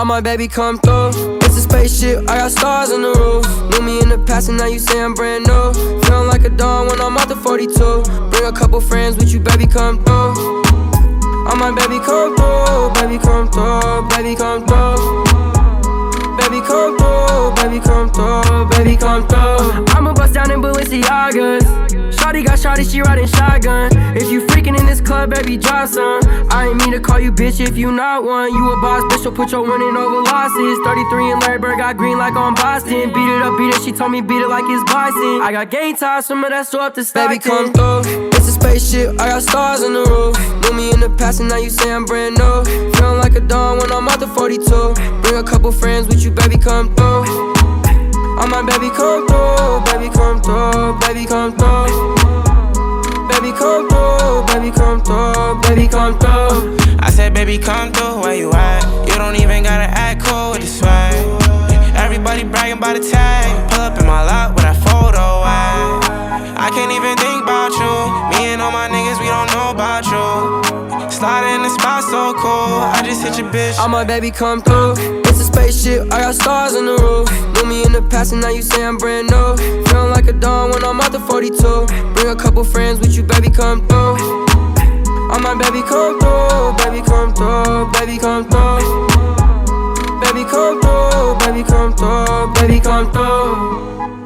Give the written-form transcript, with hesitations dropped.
All my baby come through. It's a spaceship, I got stars on the roof. Knew me in the past and now you say I'm brand new. Feeling like a dawn when I'm out the 42. Bring a couple friends with you, baby, come through. All my baby come through, baby come through, baby come through. Baby come through, baby come through, baby come through. I'ma bust down in Balenciagas. Shawty got shawty, she riding shotgun. If you freaking in this club, baby, drop some. I ain't mean to call you bitch if you not one. You a boss, bitch, so put your winning over losses. 33 and Larry Bird got green like on Boston. Beat it up, beat it, she told me beat it like it's Boston. I got game ties, some of that so up to Stockton. Baby, come through. It's a spaceship, I got stars on the roof. Knew me in the past and now you say I'm brand new. Feeling like a dawn when I'm out the 42. Bring a couple friends with you, baby, come through. All my baby come through, baby come through, baby come through. Baby come through, baby come through, baby come through. I said baby come through, where you at? You don't even gotta act cool with the swag. Everybody bragging about the tag. Pull up in my lot with that photo at. I can't even think about you. Me and all my niggas, we don't know about you. Sliding in the spot so cool, I just hit your bitch. All my baby come through. It's a spaceship, I got stars on the roof. Knew me in the past and now you say I'm brand new. Feeling like a dawn when I'm out the 42. Bring a couple friends with you, baby, come through. All my baby come through, baby come through, baby come through. Baby come through, baby come through, baby come through.